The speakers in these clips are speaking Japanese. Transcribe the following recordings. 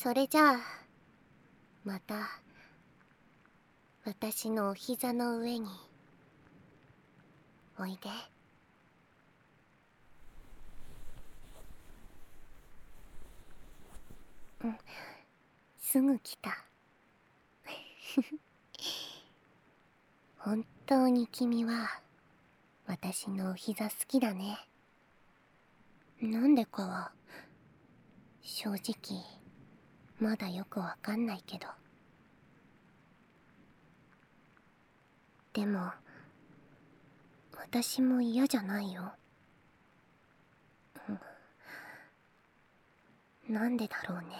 それじゃあまた私のお膝の上においで。うん、すぐ来た。本当に君は私のお膝好きだね。なんでかは正直まだよくわかんないけど。でも私も嫌じゃないよ。なんでだろうね。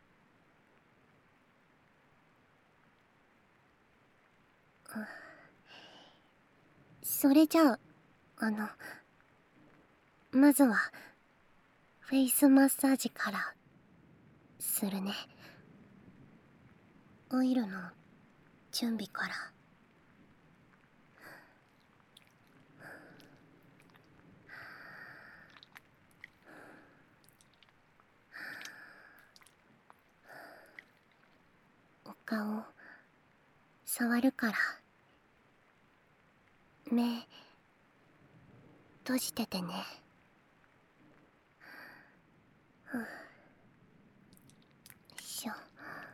それじゃあまずはフェイスマッサージからするね。オイルの準備から。お顔触るから目閉じててね。よいしょ。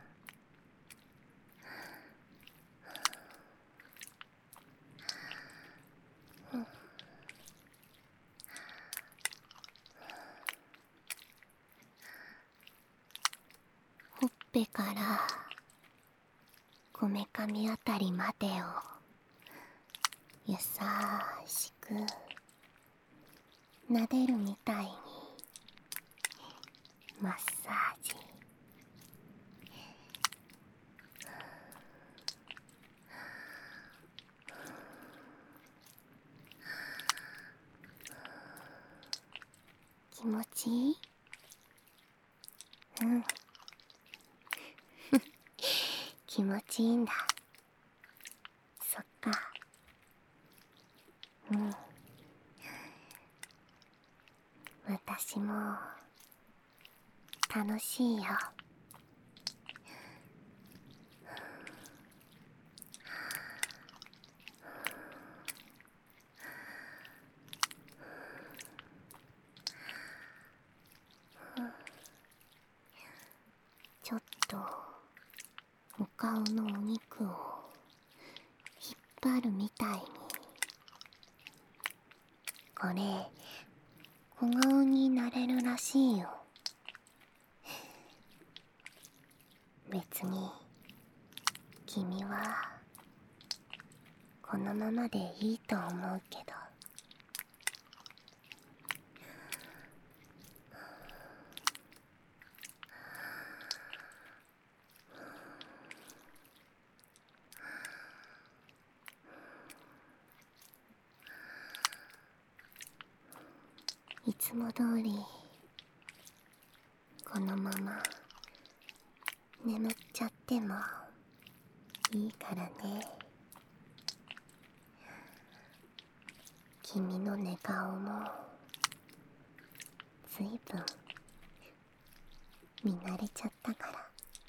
ほっぺからこめかみあたりまでを優しく撫でるみたいにマッサージ。気持ちいい？うん。気持ちいいんだ。そっか。うん。私も楽しいよ。ちょっとお顔のお肉を引っ張るみたいに。これ小顔になれるらしいよ。別に君はこのままでいいと思うけど。いつも通りこのまま眠っちゃってもいいからね。君の寝顔もずいぶん見慣れちゃったから。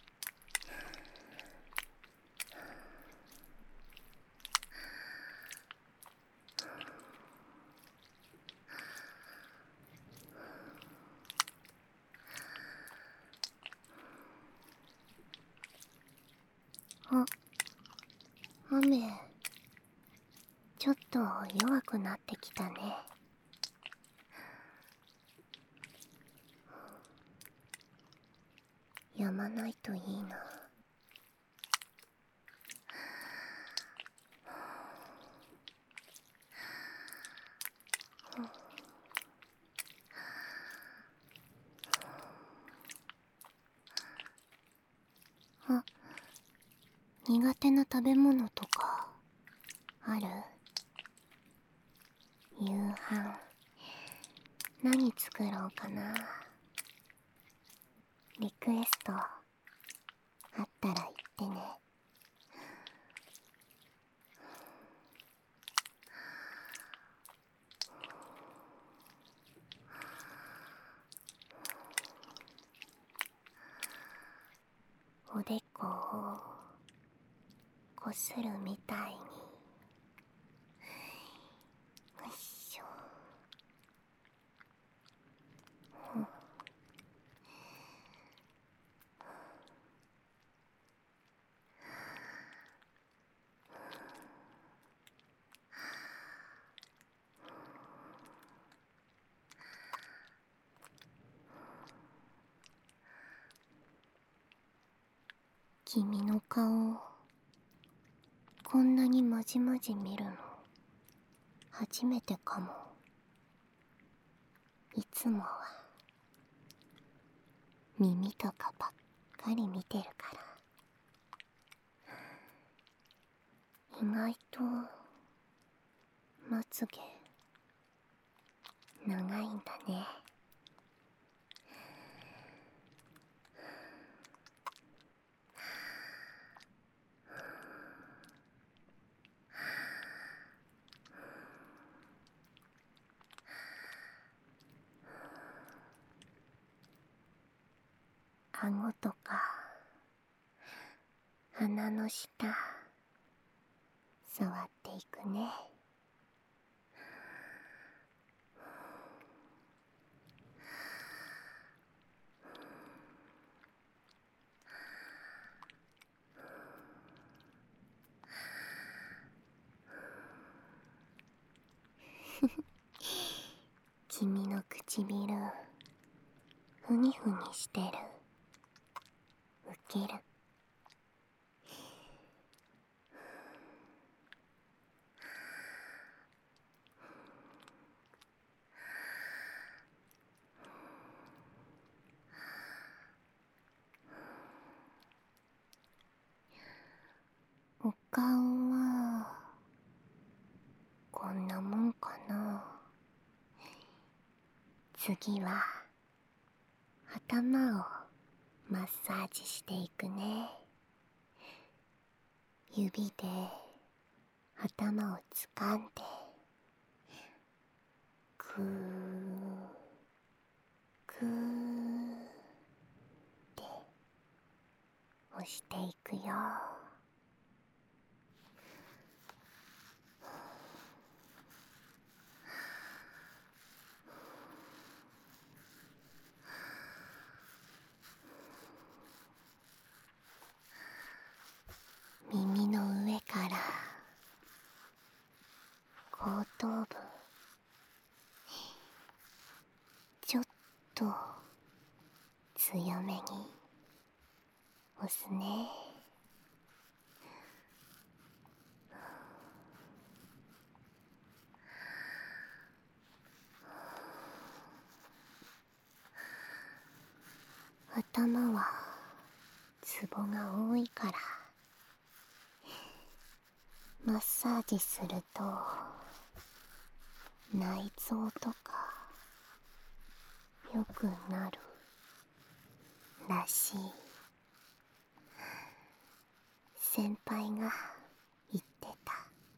あ、雨ちょっと弱くなってきたね。止まないといいな。あ、苦手な食べ物とかある？夕飯何作ろうかな。リクエストあったら言ってね。 こをこするみたいに。よいしょ。君の顔こんなにまじまじ見るの初めてかも。いつもは耳とかばっかり見てるから。意外とまつげ長いんだね。顎とか鼻の下触っていくね。君の唇ふにふにしてる。ウケる。お顔はこんなもんかな。次は頭をマッサージしていくね。指で頭を掴んでグーグーって押していくよ。耳の上から後頭部ちょっと強めに押すね。頭はツボが多いからマッサージすると内臓とか良くなるらしい。先輩が言ってた。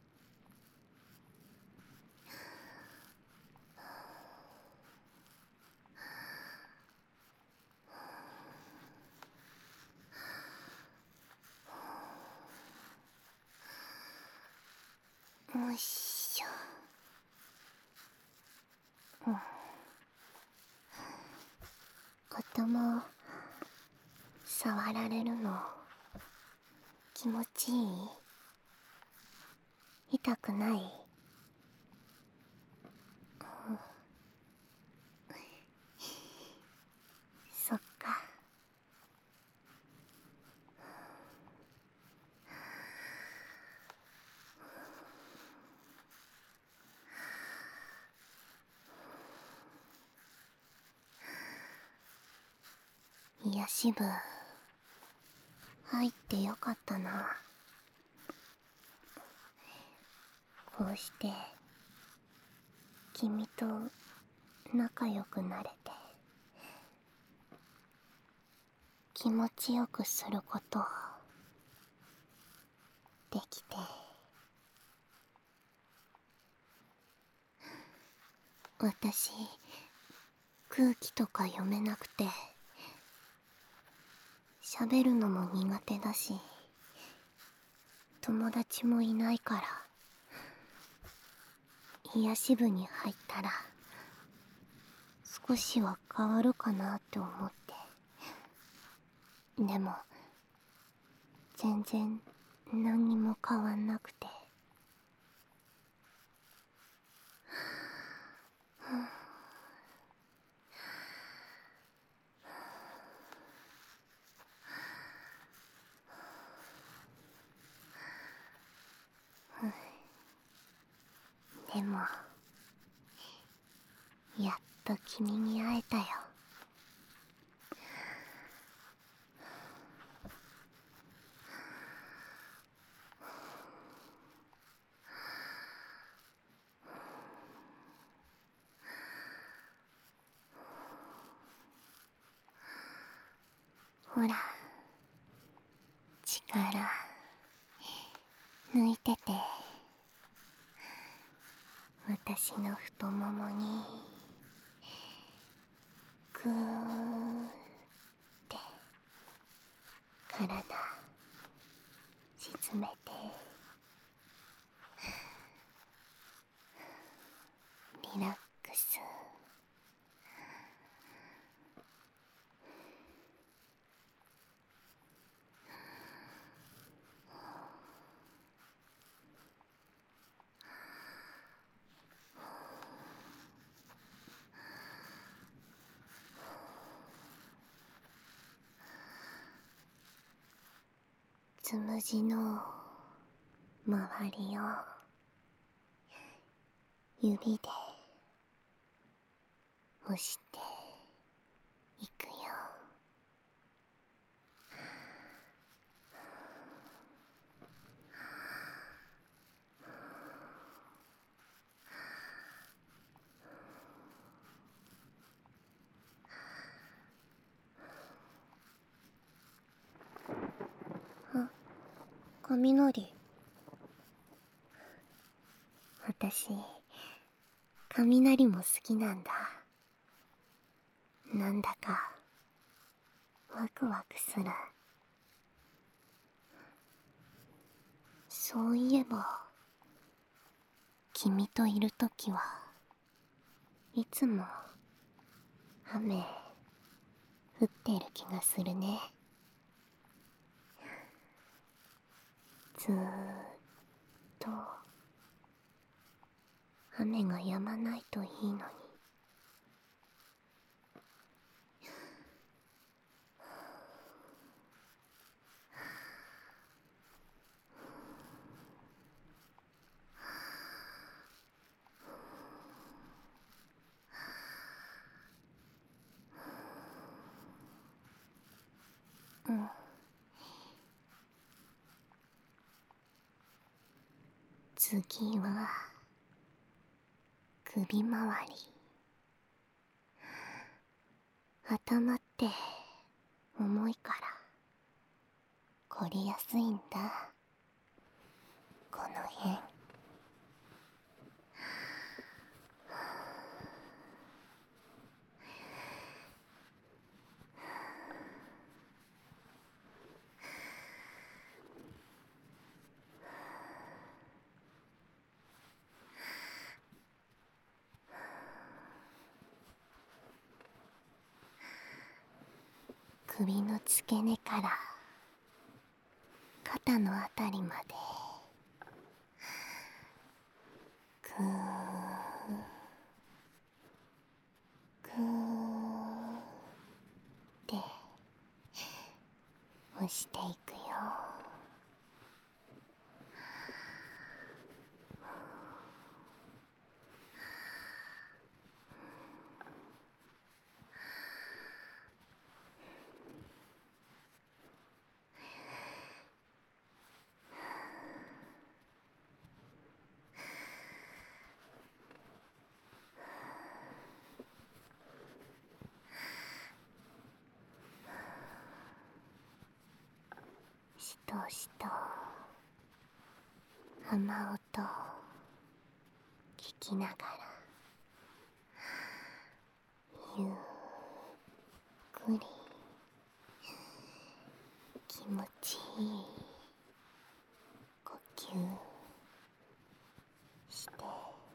よいしょ。頭触られるの気持ちいい？痛くない？そっか。癒し部入ってよかったな。こうして君と仲良くなれて気持ちよくすることできて。私空気とか読めなくて喋るのも苦手だし、友達もいないから、癒し部に入ったら少しは変わるかなって思って。でも全然何にも変わんなくて。でもやっと君に会えたよ。ほら、力抜いてて。私の太ももにぐーって体沈めて、リラックス。つむじの周りを指で押していくよ。あ、雷。私、雷も好きなんだ。なんだかワクワクする。そういえば君といるときはいつも雨降ってる気がするね。ずーっと雨が止まないといいのに。うん。次は首周り。頭って重いから凝りやすいんだ、この辺。首の付け根から肩のあたりまでぐーぐーって押していくよ。しとしと雨音聞きながらゆっくり気持ちいい呼吸して。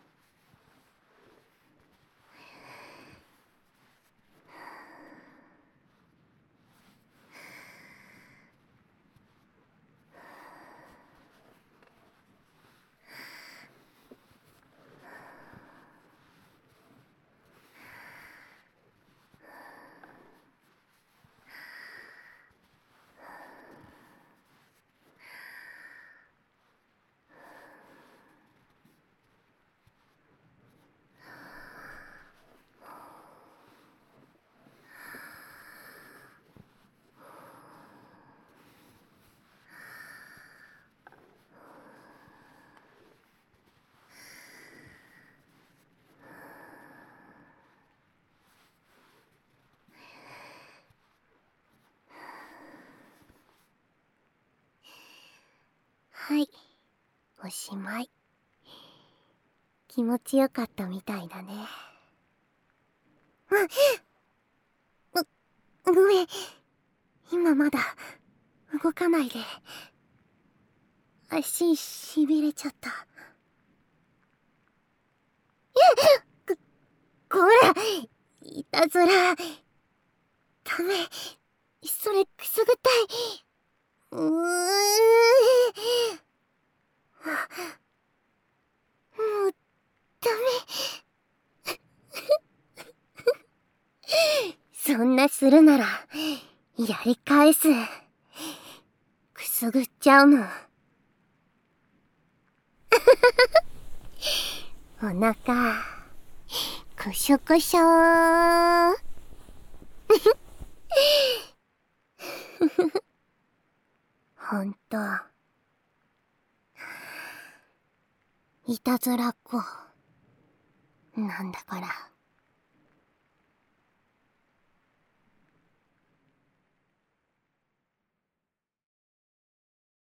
はい、おしまい。気持ちよかったみたいだね。ごめん。今まだ動かないで。足しびれちゃった。こら、いたずら。ダメ。それくすぐったい。もうダメ。そんなするならやり返す。くすぐっちゃうもん。お腹くしょくしょー。ほんといたずらっ子なんだから。